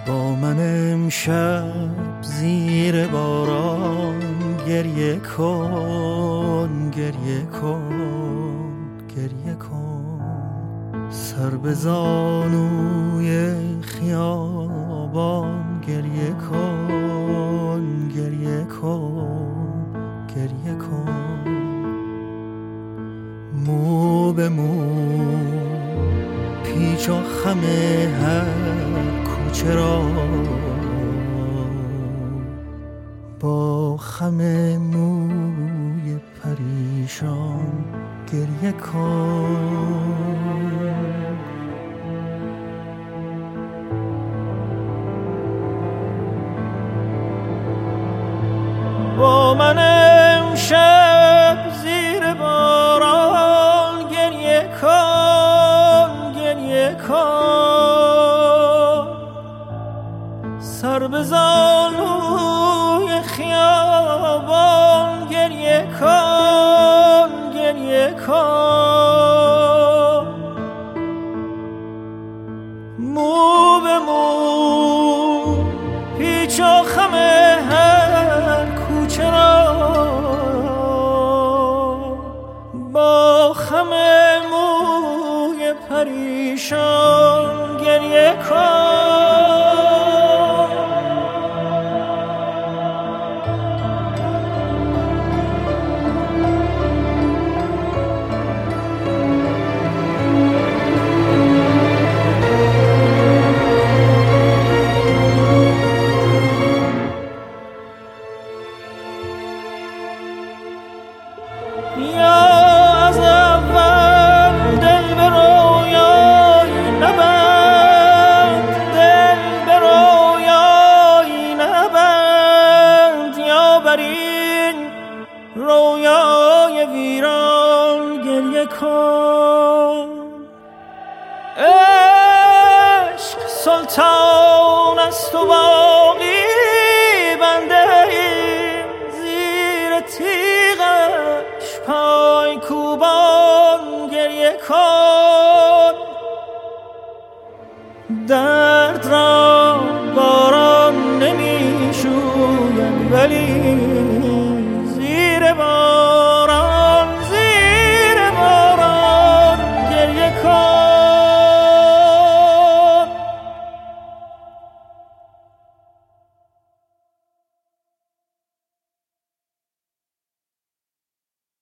با من امشب زیر باران گریه کن، گریه کن، گریه کن. سر به زانوی خیابان گریه کن، گریه کن، گریه کن. مو به مو پیچ و خم هر کوچه را با خم موی پریشان گریه کن. با من امشب زیر باران گریه کن، گریه کن. سر به زانوی خیابان گریه کن، گریه کن. مو به مو پیچ و خم هر کوچه را با خم موی پریشان گریه کن. رویای ویران گریه کن. عشق سلطان است و باقی بنده ایم زیر تیغش پای کوبان گریه کن. درد را